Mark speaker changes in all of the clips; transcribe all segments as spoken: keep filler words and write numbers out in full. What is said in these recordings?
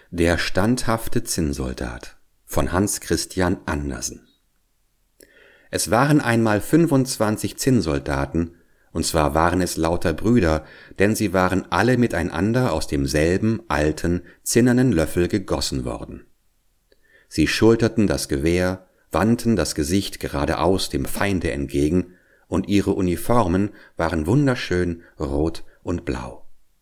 Speaker 1: Der standhafte Zinnsoldat von Hans Christian Andersen. Es waren einmal fünfundzwanzig Zinnsoldaten, und zwar waren es lauter Brüder, denn sie waren alle miteinander aus demselben alten, zinnernen Löffel gegossen worden. Sie schulterten das Gewehr, wandten das Gesicht geradeaus dem Feinde entgegen, und ihre Uniformen waren wunderschön rot und blau.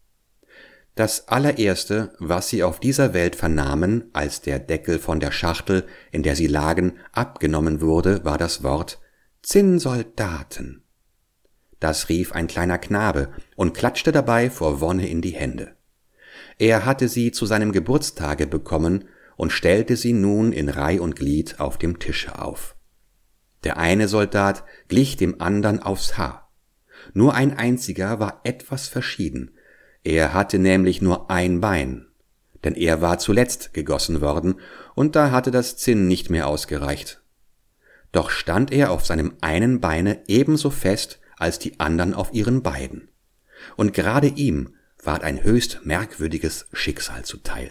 Speaker 1: Das allererste, was sie auf dieser Welt vernahmen, als der Deckel von der Schachtel, in der sie lagen, abgenommen wurde, war das Wort Zinnsoldaten. Das rief ein kleiner Knabe und klatschte dabei vor Wonne in die Hände. Er hatte sie zu seinem Geburtstage bekommen und stellte sie nun in Reih und Glied auf dem Tische auf. Der eine Soldat glich dem andern aufs Haar. Nur ein einziger war etwas verschieden. Er hatte nämlich nur ein Bein, denn er war zuletzt gegossen worden, und da hatte das Zinn nicht mehr ausgereicht. Doch stand er auf seinem einen Beine ebenso fest als die andern auf ihren beiden, und gerade ihm ward ein höchst merkwürdiges Schicksal zuteil.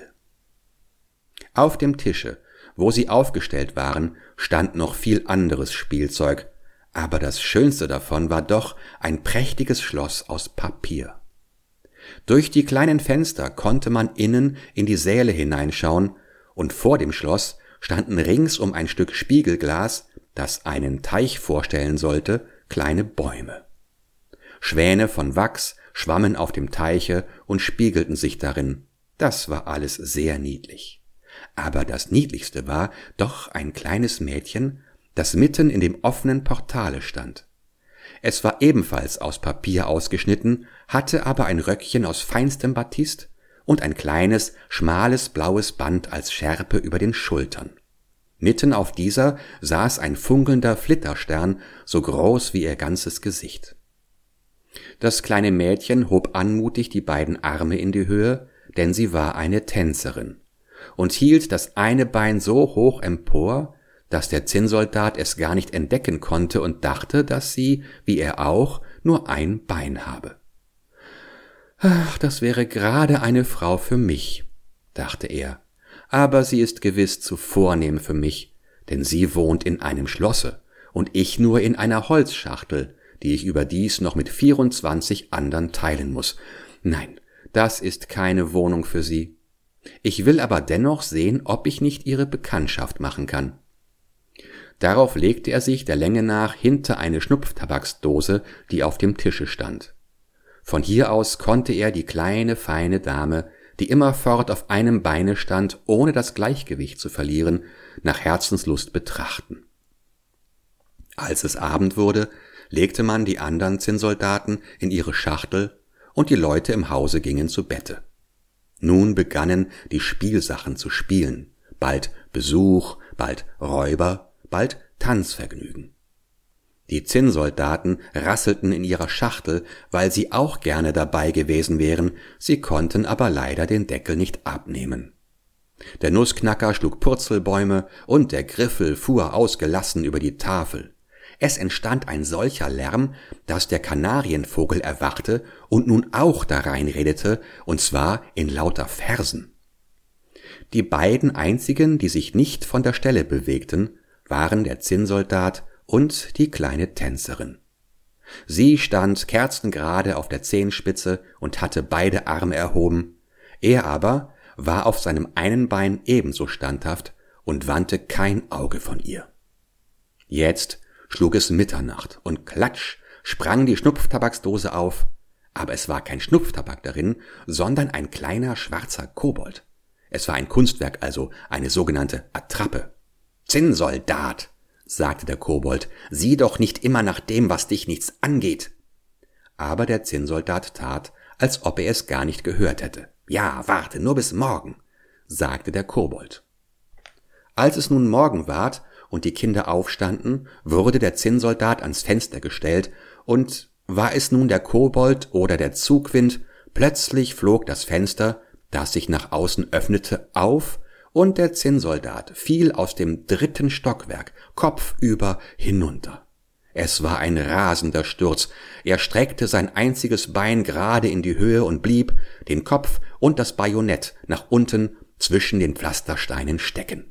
Speaker 1: Auf dem Tische, wo sie aufgestellt waren, stand noch viel anderes Spielzeug, aber das Schönste davon war doch ein prächtiges Schloss aus Papier. Durch die kleinen Fenster konnte man innen in die Säle hineinschauen, und vor dem Schloss standen rings um ein Stück Spiegelglas, das einen Teich vorstellen sollte, kleine Bäume. Schwäne von Wachs schwammen auf dem Teiche und spiegelten sich darin. Das war alles sehr niedlich. Aber das Niedlichste war doch ein kleines Mädchen, das mitten in dem offenen Portale stand. Es war ebenfalls aus Papier ausgeschnitten, hatte aber ein Röckchen aus feinstem Batist und ein kleines, schmales blaues Band als Schärpe über den Schultern. Mitten auf dieser saß ein funkelnder Flitterstern, so groß wie ihr ganzes Gesicht. Das kleine Mädchen hob anmutig die beiden Arme in die Höhe, denn sie war eine Tänzerin, und hielt das eine Bein so hoch empor, dass der Zinnsoldat es gar nicht entdecken konnte und dachte, dass sie, wie er auch, nur ein Bein habe. »Ach, das wäre gerade eine Frau für mich«, dachte er, »aber sie ist gewiss zu vornehm für mich, denn sie wohnt in einem Schlosse und ich nur in einer Holzschachtel, die ich überdies noch mit vierundzwanzig andern teilen muss. Nein, das ist keine Wohnung für sie. Ich will aber dennoch sehen, ob ich nicht ihre Bekanntschaft machen kann.« Darauf legte er sich der Länge nach hinter eine Schnupftabaksdose, die auf dem Tische stand. Von hier aus konnte er die kleine, feine Dame, die immerfort auf einem Beine stand, ohne das Gleichgewicht zu verlieren, nach Herzenslust betrachten. Als es Abend wurde, legte man die andern Zinnsoldaten in ihre Schachtel, und die Leute im Hause gingen zu Bette. Nun begannen die Spielsachen zu spielen, bald Besuch, bald Räuber, bald Tanzvergnügen. Die Zinnsoldaten rasselten in ihrer Schachtel, weil sie auch gerne dabei gewesen wären, sie konnten aber leider den Deckel nicht abnehmen. Der Nussknacker schlug Purzelbäume und der Griffel fuhr ausgelassen über die Tafel. Es entstand ein solcher Lärm, dass der Kanarienvogel erwachte und nun auch darein redete, und zwar in lauter Versen. Die beiden einzigen, die sich nicht von der Stelle bewegten, waren der Zinnsoldat und die kleine Tänzerin. Sie stand kerzengerade auf der Zehenspitze und hatte beide Arme erhoben, er aber war auf seinem einen Bein ebenso standhaft und wandte kein Auge von ihr. Jetzt schlug es Mitternacht und klatsch sprang die Schnupftabaksdose auf, aber es war kein Schnupftabak darin, sondern ein kleiner schwarzer Kobold. Es war ein Kunstwerk, also eine sogenannte Attrappe. »Zinnsoldat«, sagte der Kobold, »sieh doch nicht immer nach dem, was dich nichts angeht.« Aber der Zinnsoldat tat, als ob er es gar nicht gehört hätte. »Ja, warte, nur bis morgen«, sagte der Kobold. Als es nun Morgen ward und die Kinder aufstanden, wurde der Zinnsoldat ans Fenster gestellt, und war es nun der Kobold oder der Zugwind, plötzlich flog das Fenster, das sich nach außen öffnete, auf, und der Zinnsoldat fiel aus dem dritten Stockwerk kopfüber hinunter. Es war ein rasender Sturz. Er streckte sein einziges Bein gerade in die Höhe und blieb, den Kopf und das Bajonett nach unten, zwischen den Pflastersteinen stecken.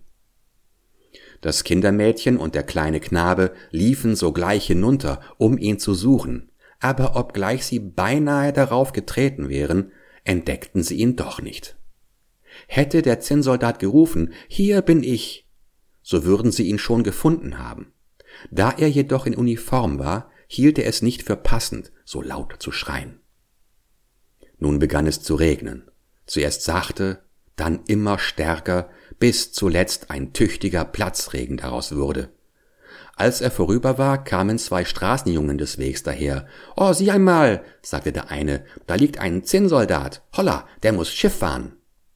Speaker 1: Das Kindermädchen und der kleine Knabe liefen sogleich hinunter, um ihn zu suchen, aber obgleich sie beinahe darauf getreten wären, entdeckten sie ihn doch nicht. Hätte der Zinnsoldat gerufen, »Hier bin ich«, so würden sie ihn schon gefunden haben. Da er jedoch in Uniform war, hielt er es nicht für passend, so laut zu schreien. Nun begann es zu regnen, zuerst sachte, dann immer stärker, bis zuletzt ein tüchtiger Platzregen daraus wurde. Als er vorüber war, kamen zwei Straßenjungen des Wegs daher. »Oh, sieh einmal«, sagte der eine, »da liegt ein Zinnsoldat. Holla, der muss Schiff fahren.«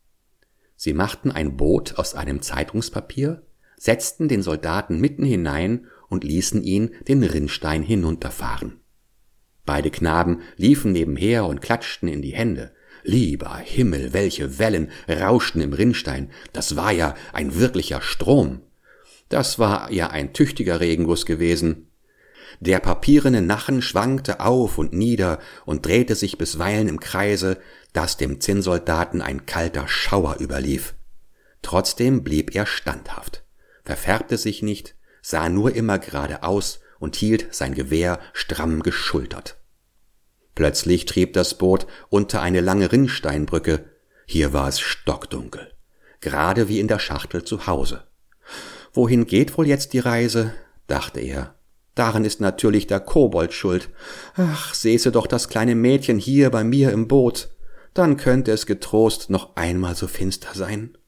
Speaker 1: Sie machten ein Boot aus einem Zeitungspapier, setzten den Soldaten mitten hinein und ließen ihn den Rinnstein hinunterfahren. Beide Knaben liefen nebenher und klatschten in die Hände. Lieber Himmel, welche Wellen rauschten im Rinnstein, das war ja ein wirklicher Strom. Das war ja ein tüchtiger Regenguss gewesen. Der papierene Nachen schwankte auf und nieder und drehte sich bisweilen im Kreise, dass dem Zinnsoldaten ein kalter Schauer überlief. Trotzdem blieb er standhaft, verfärbte sich nicht, sah nur immer geradeaus und hielt sein Gewehr stramm geschultert. Plötzlich trieb das Boot unter eine lange Rinnsteinbrücke. Hier war es stockdunkel, gerade wie in der Schachtel zu Hause. »Wohin geht wohl jetzt die Reise?« dachte er. »Daran ist natürlich der Kobold schuld. Ach, säße doch das kleine Mädchen hier bei mir im Boot, dann könnte es getrost noch einmal so finster sein.«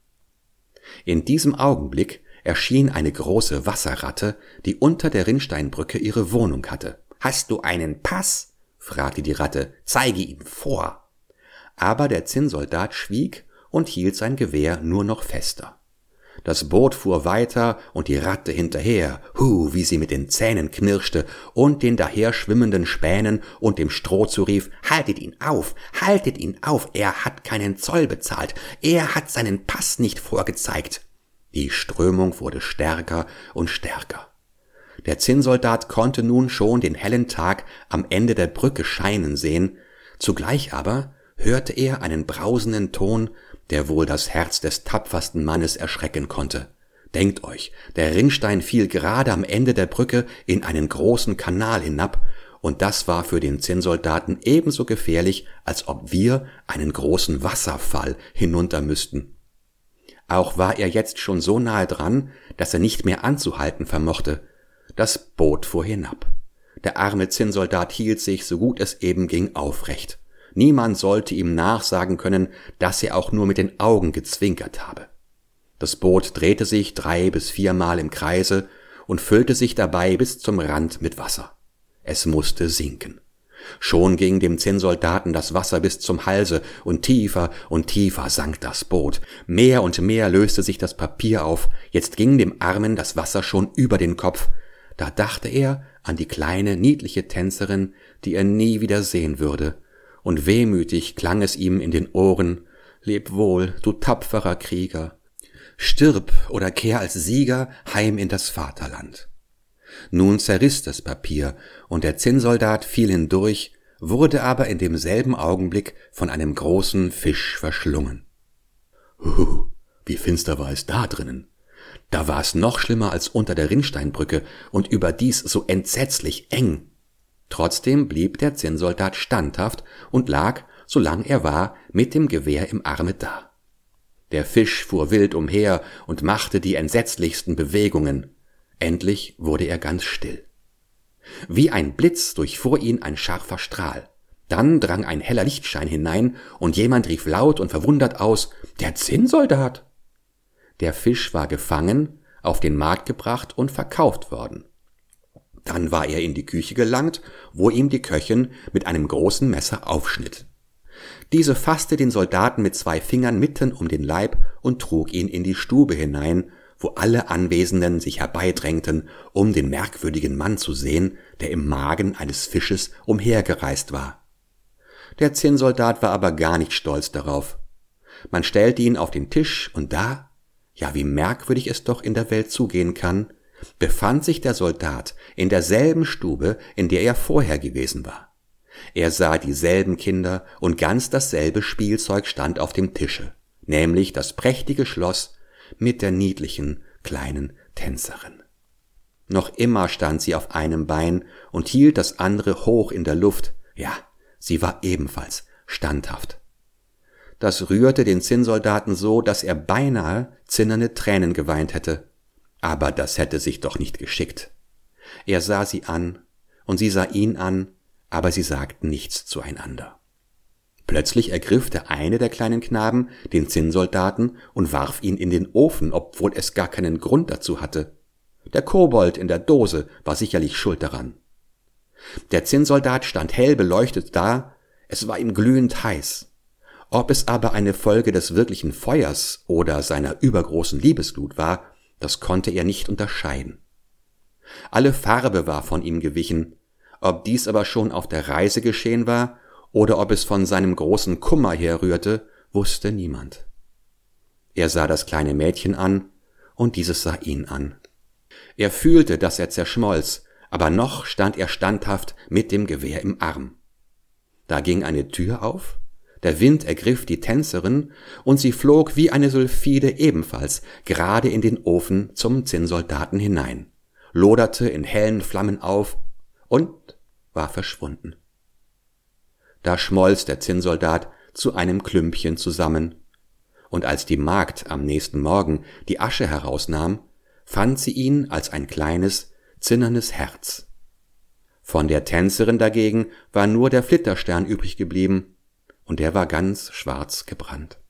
Speaker 1: In diesem Augenblick erschien eine große Wasserratte, die unter der Rinnsteinbrücke ihre Wohnung hatte. »Hast du einen Pass?« fragte die Ratte. »Zeige ihn vor.« Aber der Zinnsoldat schwieg und hielt sein Gewehr nur noch fester. Das Boot fuhr weiter und die Ratte hinterher, hu, wie sie mit den Zähnen knirschte und den daher schwimmenden Spänen und dem Stroh zurief, »Haltet ihn auf, haltet ihn auf, er hat keinen Zoll bezahlt, er hat seinen Pass nicht vorgezeigt.« Die Strömung wurde stärker und stärker. Der Zinnsoldat konnte nun schon den hellen Tag am Ende der Brücke scheinen sehen, zugleich aber hörte er einen brausenden Ton, der wohl das Herz des tapfersten Mannes erschrecken konnte. Denkt euch, der Rinnstein fiel gerade am Ende der Brücke in einen großen Kanal hinab, und das war für den Zinnsoldaten ebenso gefährlich, als ob wir einen großen Wasserfall hinunter müssten. Auch war er jetzt schon so nahe dran, dass er nicht mehr anzuhalten vermochte. Das Boot fuhr hinab. Der arme Zinnsoldat hielt sich, so gut es eben ging, aufrecht. Niemand sollte ihm nachsagen können, dass er auch nur mit den Augen gezwinkert habe. Das Boot drehte sich drei bis viermal im Kreise und füllte sich dabei bis zum Rand mit Wasser. Es musste sinken. Schon ging dem Zinnsoldaten das Wasser bis zum Halse, und tiefer und tiefer sank das Boot. Mehr und mehr löste sich das Papier auf, jetzt ging dem Armen das Wasser schon über den Kopf. Da dachte er an die kleine, niedliche Tänzerin, die er nie wieder sehen würde, und wehmütig klang es ihm in den Ohren, »Leb wohl, du tapferer Krieger, stirb oder kehr als Sieger heim in das Vaterland.« Nun zerriss das Papier, und der Zinnsoldat fiel hindurch, wurde aber in demselben Augenblick von einem großen Fisch verschlungen. Huhu, wie finster war es da drinnen. Da war es noch schlimmer als unter der Rinnsteinbrücke und überdies so entsetzlich eng. Trotzdem blieb der Zinnsoldat standhaft und lag, solang er war, mit dem Gewehr im Arme da. Der Fisch fuhr wild umher und machte die entsetzlichsten Bewegungen. Endlich wurde er ganz still. Wie ein Blitz durchfuhr ihn ein scharfer Strahl. Dann drang ein heller Lichtschein hinein, und jemand rief laut und verwundert aus, »Der Zinnsoldat!« Der Fisch war gefangen, auf den Markt gebracht und verkauft worden. Dann war er in die Küche gelangt, wo ihm die Köchin mit einem großen Messer aufschnitt. Diese fasste den Soldaten mit zwei Fingern mitten um den Leib und trug ihn in die Stube hinein, wo alle Anwesenden sich herbeidrängten, um den merkwürdigen Mann zu sehen, der im Magen eines Fisches umhergereist war. Der Zinnsoldat war aber gar nicht stolz darauf. Man stellte ihn auf den Tisch, und da, ja wie merkwürdig es doch in der Welt zugehen kann, befand sich der Soldat in derselben Stube, in der er vorher gewesen war. Er sah dieselben Kinder, und ganz dasselbe Spielzeug stand auf dem Tische. nämlich das prächtige Schloss mit der niedlichen kleinen Tänzerin. Noch immer stand sie auf einem Bein und hielt das andere hoch in der Luft. Ja, sie war ebenfalls standhaft. Das rührte den Zinnsoldaten so, dass er beinahe zinnerne Tränen geweint hätte. Aber das hätte sich doch nicht geschickt. Er sah sie an und sie sah ihn an, aber sie sagten nichts zueinander. Plötzlich ergriff der eine der kleinen Knaben den Zinnsoldaten und warf ihn in den Ofen, obwohl es gar keinen Grund dazu hatte. Der Kobold in der Dose war sicherlich schuld daran. Der Zinnsoldat stand hell beleuchtet da, es war ihm glühend heiß. Ob es aber eine Folge des wirklichen Feuers oder seiner übergroßen Liebesglut war, das konnte er nicht unterscheiden. Alle Farbe war von ihm gewichen, ob dies aber schon auf der Reise geschehen war oder ob es von seinem großen Kummer herrührte, wusste niemand. Er sah das kleine Mädchen an, und dieses sah ihn an. Er fühlte, dass er zerschmolz, aber noch stand er standhaft mit dem Gewehr im Arm. Da ging eine Tür auf, der Wind ergriff die Tänzerin, und sie flog wie eine Sylphide ebenfalls gerade in den Ofen zum Zinnsoldaten hinein, loderte in hellen Flammen auf und war verschwunden. Da schmolz der Zinnsoldat zu einem Klümpchen zusammen, und als die Magd am nächsten Morgen die Asche herausnahm, fand sie ihn als ein kleines, zinnernes Herz. Von der Tänzerin dagegen war nur der Flitterstern übrig geblieben, und der war ganz schwarz gebrannt.